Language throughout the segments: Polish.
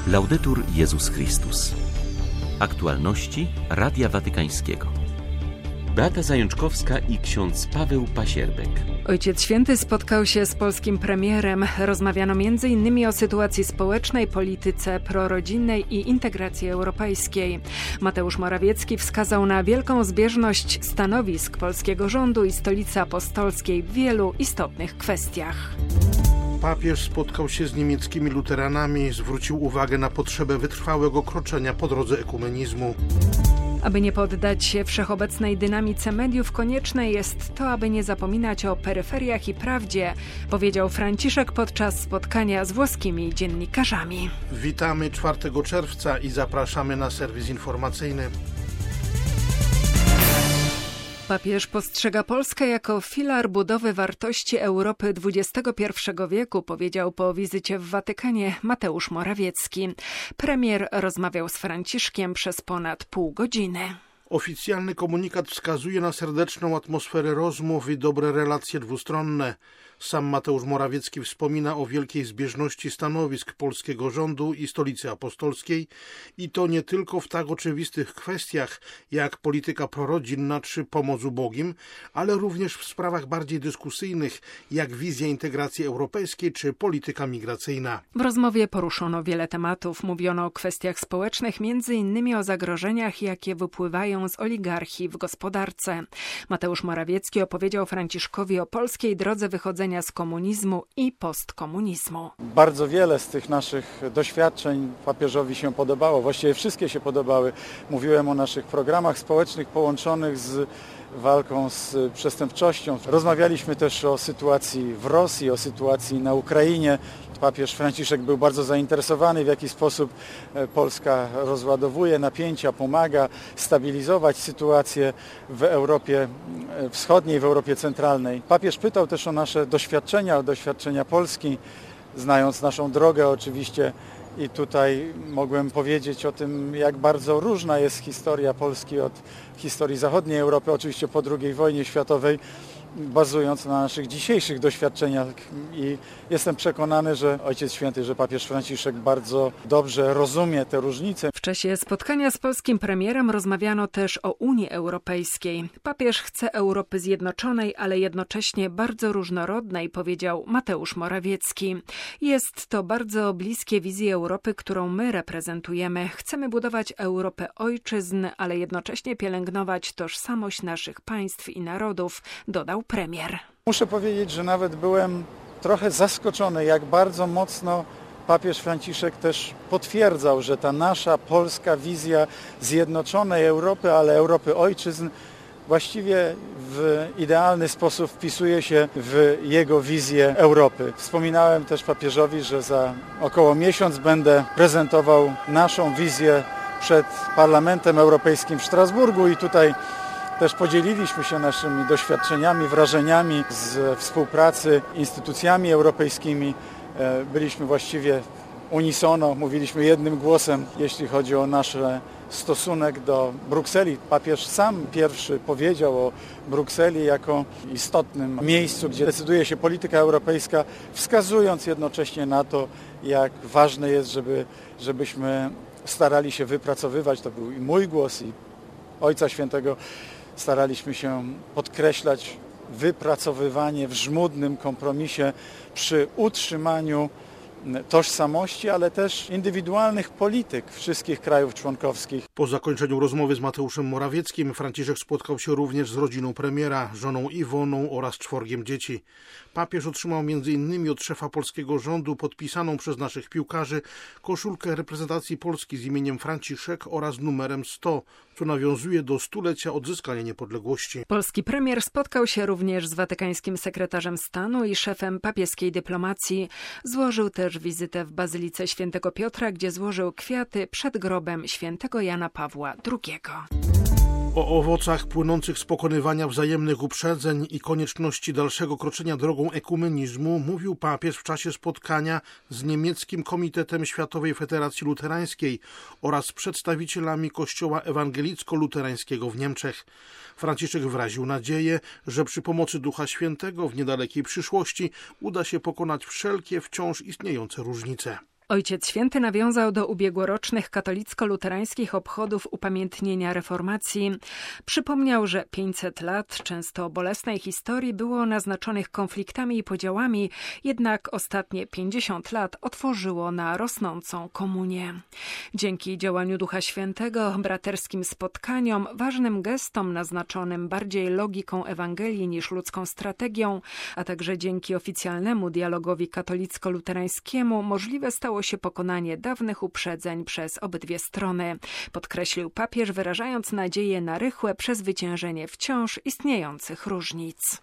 Laudetur Jezus Chrystus. Aktualności Radia Watykańskiego. Beata Zajączkowska i ksiądz Paweł Pasierbek. Ojciec Święty spotkał się z polskim premierem. Rozmawiano m.in. o sytuacji społecznej, polityce prorodzinnej i integracji europejskiej. Mateusz Morawiecki wskazał na wielką zbieżność stanowisk polskiego rządu i Stolicy Apostolskiej w wielu istotnych kwestiach. Papież spotkał się z niemieckimi luteranami, zwrócił uwagę na potrzebę wytrwałego kroczenia po drodze ekumenizmu. Aby nie poddać się wszechobecnej dynamice mediów, konieczne jest to, aby nie zapominać o peryferiach i prawdzie, powiedział Franciszek podczas spotkania z włoskimi dziennikarzami. Witamy 4 czerwca i zapraszamy na serwis informacyjny. Papież postrzega Polskę jako filar budowy wartości Europy XXI wieku, powiedział po wizycie w Watykanie Mateusz Morawiecki. Premier rozmawiał z Franciszkiem przez ponad pół godziny. Oficjalny komunikat wskazuje na serdeczną atmosferę rozmów i dobre relacje dwustronne. Sam Mateusz Morawiecki wspomina o wielkiej zbieżności stanowisk polskiego rządu i Stolicy Apostolskiej i to nie tylko w tak oczywistych kwestiach jak polityka prorodzinna czy pomoc ubogim, ale również w sprawach bardziej dyskusyjnych jak wizja integracji europejskiej czy polityka migracyjna. W rozmowie poruszono wiele tematów. Mówiono o kwestiach społecznych, m.in. o zagrożeniach, jakie wypływają z oligarchii w gospodarce. Mateusz Morawiecki opowiedział Franciszkowi o polskiej drodze wychodzenia z komunizmu i postkomunizmu. Bardzo wiele z tych naszych doświadczeń papieżowi się podobało, właściwie wszystkie się podobały. Mówiłem o naszych programach społecznych połączonych z walką z przestępczością. Rozmawialiśmy też o sytuacji w Rosji, o sytuacji na Ukrainie. Papież Franciszek był bardzo zainteresowany, w jaki sposób Polska rozładowuje napięcia, pomaga stabilizować sytuację w Europie Wschodniej, w Europie Centralnej. Papież pytał też o nasze doświadczenia, o doświadczenia Polski, znając naszą drogę oczywiście. I tutaj mogłem powiedzieć o tym, jak bardzo różna jest historia Polski od historii zachodniej Europy, oczywiście po II wojnie światowej, bazując na naszych dzisiejszych doświadczeniach. I jestem przekonany, że Ojciec Święty, że papież Franciszek bardzo dobrze rozumie te różnice. W czasie spotkania z polskim premierem rozmawiano też o Unii Europejskiej. Papież chce Europy zjednoczonej, ale jednocześnie bardzo różnorodnej, powiedział Mateusz Morawiecki. Jest to bardzo bliskie wizji Europy, którą my reprezentujemy. Chcemy budować Europę ojczyzn, ale jednocześnie pielęgnować tożsamość naszych państw i narodów, dodał premier. Muszę powiedzieć, że nawet byłem trochę zaskoczony, jak bardzo mocno papież Franciszek też potwierdzał, że ta nasza polska wizja zjednoczonej Europy, ale Europy ojczyzn, właściwie w idealny sposób wpisuje się w jego wizję Europy. Wspominałem też papieżowi, że za około miesiąc będę prezentował naszą wizję przed Parlamentem Europejskim w Strasburgu i tutaj też podzieliliśmy się naszymi doświadczeniami, wrażeniami z współpracy z instytucjami europejskimi. Byliśmy właściwie unisono, mówiliśmy jednym głosem, jeśli chodzi o nasz stosunek do Brukseli. Papież sam pierwszy powiedział o Brukseli jako istotnym miejscu, gdzie decyduje się polityka europejska, wskazując jednocześnie na to, jak ważne jest, żebyśmy starali się wypracowywać, to był i mój głos, i Ojca Świętego, staraliśmy się podkreślać wypracowywanie w żmudnym kompromisie przy utrzymaniu tożsamości, ale też indywidualnych polityk wszystkich krajów członkowskich. Po zakończeniu rozmowy z Mateuszem Morawieckim Franciszek spotkał się również z rodziną premiera, żoną Iwoną oraz 4 dzieci. Papież otrzymał m.in. od szefa polskiego rządu podpisaną przez naszych piłkarzy koszulkę reprezentacji Polski z imieniem Franciszek oraz numerem 100, co nawiązuje do stulecia odzyskania niepodległości. Polski premier spotkał się również z watykańskim sekretarzem stanu i szefem papieskiej dyplomacji. Złożył też wizytę w Bazylice Świętego Piotra, gdzie złożył kwiaty przed grobem świętego Jana Pawła II. O owocach płynących z pokonywania wzajemnych uprzedzeń i konieczności dalszego kroczenia drogą ekumenizmu mówił papież w czasie spotkania z niemieckim Komitetem Światowej Federacji Luterańskiej oraz przedstawicielami Kościoła Ewangelicko-Luterańskiego w Niemczech. Franciszek wyraził nadzieję, że przy pomocy Ducha Świętego w niedalekiej przyszłości uda się pokonać wszelkie wciąż istniejące różnice. Ojciec Święty nawiązał do ubiegłorocznych katolicko-luterańskich obchodów upamiętnienia reformacji. Przypomniał, że 500 lat często bolesnej historii było naznaczonych konfliktami i podziałami, jednak ostatnie 50 lat otworzyło na rosnącą komunię. Dzięki działaniu Ducha Świętego, braterskim spotkaniom, ważnym gestom naznaczonym bardziej logiką Ewangelii niż ludzką strategią, a także dzięki oficjalnemu dialogowi katolicko-luterańskiemu możliwe stało się pokonanie dawnych uprzedzeń przez obydwie strony, podkreślił papież, wyrażając nadzieję na rychłe przezwyciężenie wciąż istniejących różnic.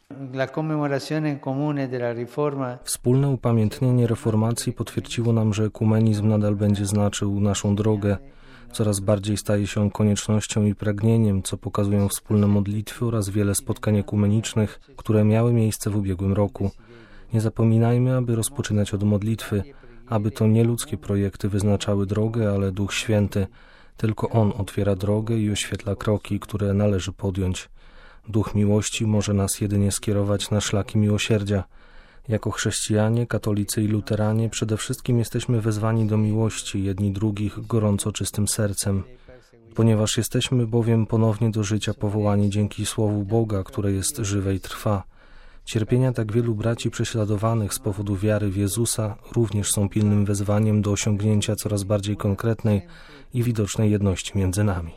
Wspólne upamiętnienie reformacji potwierdziło nam, że ekumenizm nadal będzie znaczył naszą drogę. Coraz bardziej staje się on koniecznością i pragnieniem, co pokazują wspólne modlitwy oraz wiele spotkań ekumenicznych, które miały miejsce w ubiegłym roku. Nie zapominajmy, aby rozpoczynać od modlitwy, aby to nie ludzkie projekty wyznaczały drogę, ale Duch Święty. Tylko On otwiera drogę i oświetla kroki, które należy podjąć. Duch miłości może nas jedynie skierować na szlaki miłosierdzia. Jako chrześcijanie, katolicy i luteranie przede wszystkim jesteśmy wezwani do miłości jedni drugich gorąco czystym sercem. Ponieważ jesteśmy bowiem ponownie do życia powołani dzięki Słowu Boga, które jest żywe i trwa. Cierpienia tak wielu braci prześladowanych z powodu wiary w Jezusa również są pilnym wezwaniem do osiągnięcia coraz bardziej konkretnej i widocznej jedności między nami.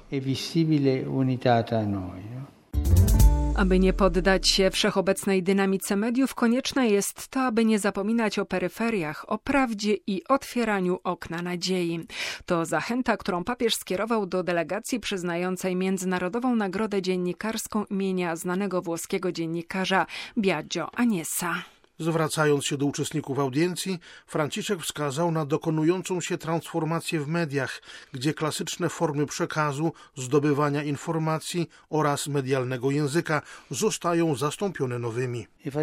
Aby nie poddać się wszechobecnej dynamice mediów, konieczne jest to, aby nie zapominać o peryferiach, o prawdzie i otwieraniu okna nadziei. To zachęta, którą papież skierował do delegacji przyznającej Międzynarodową Nagrodę Dziennikarską imienia znanego włoskiego dziennikarza Biagio Agnesa. Zwracając się do uczestników audiencji, Franciszek wskazał na dokonującą się transformację w mediach, gdzie klasyczne formy przekazu, zdobywania informacji oraz medialnego języka zostają zastąpione nowymi.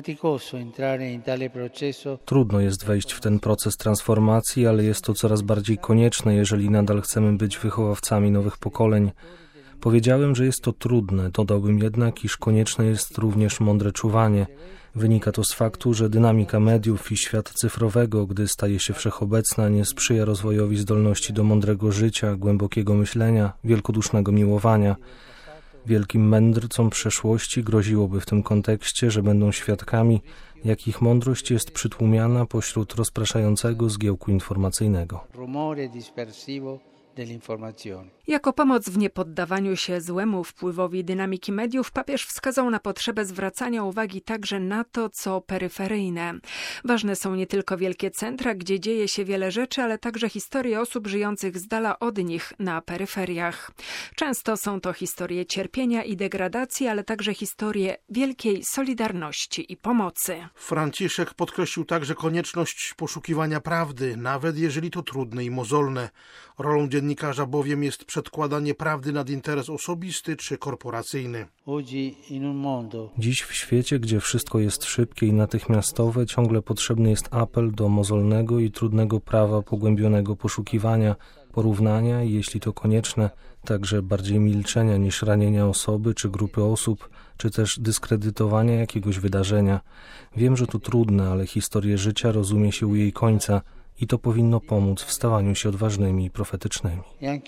Trudno jest wejść w ten proces transformacji, ale jest to coraz bardziej konieczne, jeżeli nadal chcemy być wychowawcami nowych pokoleń. Powiedziałem, że jest to trudne, dodałbym jednak, iż konieczne jest również mądre czuwanie. Wynika to z faktu, że dynamika mediów i świata cyfrowego, gdy staje się wszechobecna, nie sprzyja rozwojowi zdolności do mądrego życia, głębokiego myślenia, wielkodusznego miłowania. Wielkim mędrcom przeszłości groziłoby w tym kontekście, że będą świadkami, jak ich mądrość jest przytłumiana pośród rozpraszającego zgiełku informacyjnego. Jako pomoc w niepoddawaniu się złemu wpływowi dynamiki mediów papież wskazał na potrzebę zwracania uwagi także na to, co peryferyjne. Ważne są nie tylko wielkie centra, gdzie dzieje się wiele rzeczy, ale także historie osób żyjących z dala od nich na peryferiach. Często są to historie cierpienia i degradacji, ale także historie wielkiej solidarności i pomocy. Franciszek podkreślił także konieczność poszukiwania prawdy, nawet jeżeli to trudne i mozolne. Rolą dziennikarza bowiem jest przedkładanie prawdy nad interes osobisty czy korporacyjny. Dziś w świecie, gdzie wszystko jest szybkie i natychmiastowe, ciągle potrzebny jest apel do mozolnego i trudnego prawa pogłębionego poszukiwania, porównania i, jeśli to konieczne, także bardziej milczenia niż ranienia osoby czy grupy osób, czy też dyskredytowania jakiegoś wydarzenia. Wiem, że to trudne, ale historię życia rozumie się u jej końca i to powinno pomóc w stawaniu się odważnymi i profetycznymi.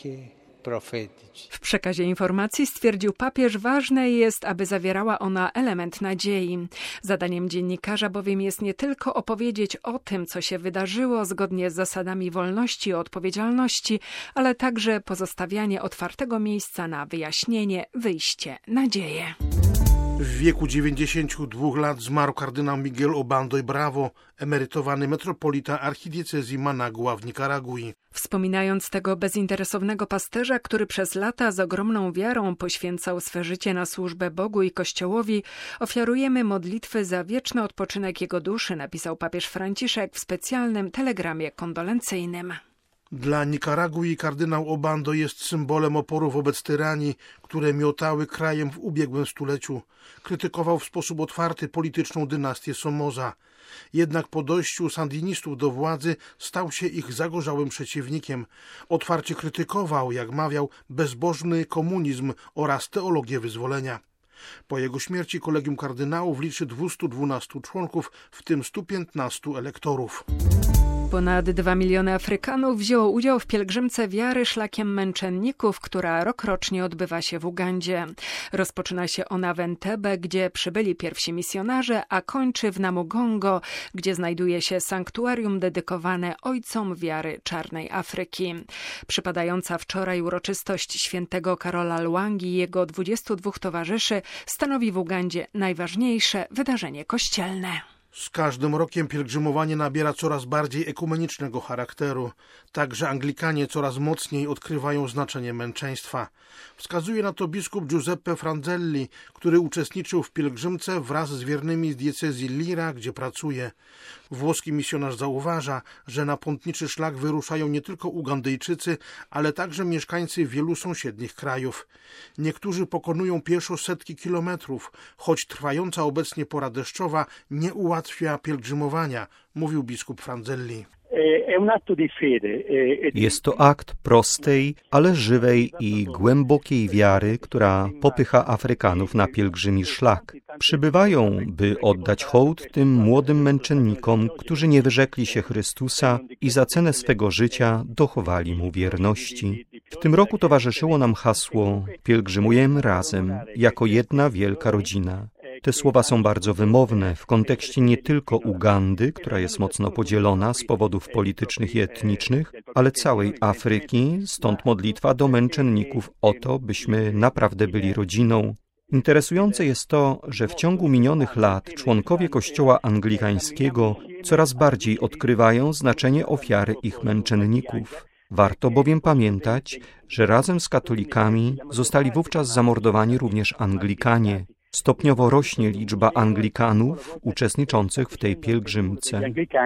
W przekazie informacji, stwierdził papież, ważne jest, aby zawierała ona element nadziei. Zadaniem dziennikarza bowiem jest nie tylko opowiedzieć o tym, co się wydarzyło zgodnie z zasadami wolności i odpowiedzialności, ale także pozostawianie otwartego miejsca na wyjaśnienie, wyjście, nadzieję. W wieku 92 lat zmarł kardynał Miguel Obando y Bravo, emerytowany metropolita archidiecezji Managua w Nikaragui. Wspominając tego bezinteresownego pasterza, który przez lata z ogromną wiarą poświęcał swe życie na służbę Bogu i Kościołowi, ofiarujemy modlitwy za wieczny odpoczynek jego duszy, napisał papież Franciszek w specjalnym telegramie kondolencyjnym. Dla Nikaragui kardynał Obando jest symbolem oporu wobec tyranii, które miotały krajem w ubiegłym stuleciu. Krytykował w sposób otwarty polityczną dynastię Somoza. Jednak po dojściu sandynistów do władzy stał się ich zagorzałym przeciwnikiem. Otwarcie krytykował, jak mawiał, bezbożny komunizm oraz teologię wyzwolenia. Po jego śmierci kolegium kardynałów liczy 212 członków, w tym 115 elektorów. Ponad 2 miliony Afrykanów wzięło udział w pielgrzymce wiary szlakiem męczenników, która rokrocznie odbywa się w Ugandzie. Rozpoczyna się ona w Entebbe, gdzie przybyli pierwsi misjonarze, a kończy w Namugongo, gdzie znajduje się sanktuarium dedykowane ojcom wiary czarnej Afryki. Przypadająca wczoraj uroczystość świętego Karola Lwangi i jego 22 towarzyszy stanowi w Ugandzie najważniejsze wydarzenie kościelne. Z każdym rokiem pielgrzymowanie nabiera coraz bardziej ekumenicznego charakteru. Także Anglikanie coraz mocniej odkrywają znaczenie męczeństwa. Wskazuje na to biskup Giuseppe Franzelli, który uczestniczył w pielgrzymce wraz z wiernymi z diecezji Lira, gdzie pracuje. Włoski misjonarz zauważa, że na pątniczy szlak wyruszają nie tylko Ugandyjczycy, ale także mieszkańcy wielu sąsiednich krajów. Niektórzy pokonują pieszo setki kilometrów, choć trwająca obecnie pora deszczowa nie ułatwia pielgrzymowania, mówił biskup Franzelli. Jest to akt prostej, ale żywej i głębokiej wiary, która popycha Afrykanów na pielgrzymi szlak. Przybywają, by oddać hołd tym młodym męczennikom, którzy nie wyrzekli się Chrystusa i za cenę swego życia dochowali Mu wierności. W tym roku towarzyszyło nam hasło „Pielgrzymujemy razem, jako jedna wielka rodzina”. Te słowa są bardzo wymowne w kontekście nie tylko Ugandy, która jest mocno podzielona z powodów politycznych i etnicznych, ale całej Afryki, stąd modlitwa do męczenników o to, byśmy naprawdę byli rodziną. Interesujące jest to, że w ciągu minionych lat członkowie Kościoła anglikańskiego coraz bardziej odkrywają znaczenie ofiary ich męczenników. Warto bowiem pamiętać, że razem z katolikami zostali wówczas zamordowani również Anglikanie. Stopniowo rośnie liczba Anglikanów uczestniczących w tej pielgrzymce.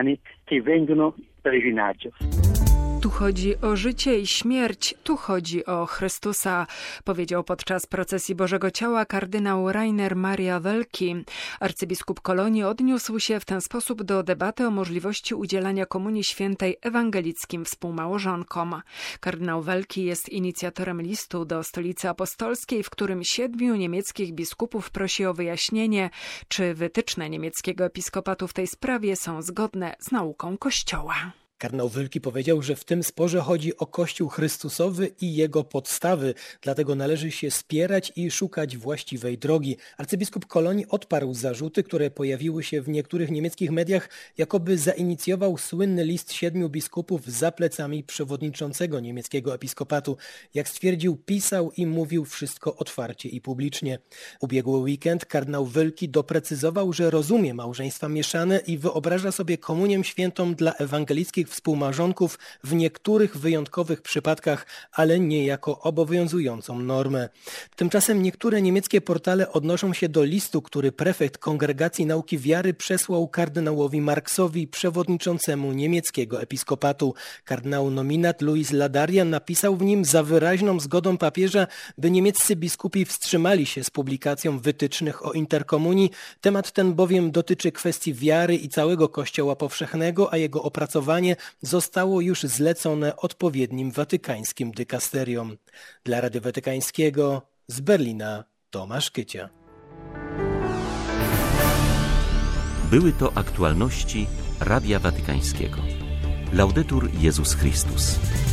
Tu chodzi o życie i śmierć, tu chodzi o Chrystusa, powiedział podczas procesji Bożego Ciała kardynał Rainer Maria Welki. Arcybiskup Kolonii odniósł się w ten sposób do debaty o możliwości udzielania Komunii Świętej ewangelickim współmałżonkom. Kardynał Welki jest inicjatorem listu do Stolicy Apostolskiej, w którym 7 niemieckich biskupów prosi o wyjaśnienie, czy wytyczne niemieckiego episkopatu w tej sprawie są zgodne z nauką Kościoła. Kardynał Welki powiedział, że w tym sporze chodzi o Kościół Chrystusowy i jego podstawy, dlatego należy się spierać i szukać właściwej drogi. Arcybiskup Kolonii odparł zarzuty, które pojawiły się w niektórych niemieckich mediach, jakoby zainicjował słynny list 7 biskupów za plecami przewodniczącego niemieckiego episkopatu. Jak stwierdził, pisał i mówił wszystko otwarcie i publicznie. Ubiegły weekend kardynał Welki doprecyzował, że rozumie małżeństwa mieszane i wyobraża sobie komunię świętą dla ewangelickich współmałżonków w niektórych wyjątkowych przypadkach, ale nie jako obowiązującą normę. Tymczasem niektóre niemieckie portale odnoszą się do listu, który prefekt Kongregacji Nauki Wiary przesłał kardynałowi Marksowi, przewodniczącemu niemieckiego episkopatu. Kardynał nominat Louis Ladarian napisał w nim za wyraźną zgodą papieża, by niemieccy biskupi wstrzymali się z publikacją wytycznych o interkomunii. Temat ten bowiem dotyczy kwestii wiary i całego Kościoła powszechnego, a jego opracowanie zostało już zlecone odpowiednim watykańskim dykasteriom. Dla Radia Watykańskiego z Berlina Tomasz Kycia. Były to aktualności Radia Watykańskiego. Laudetur Jezus Chrystus.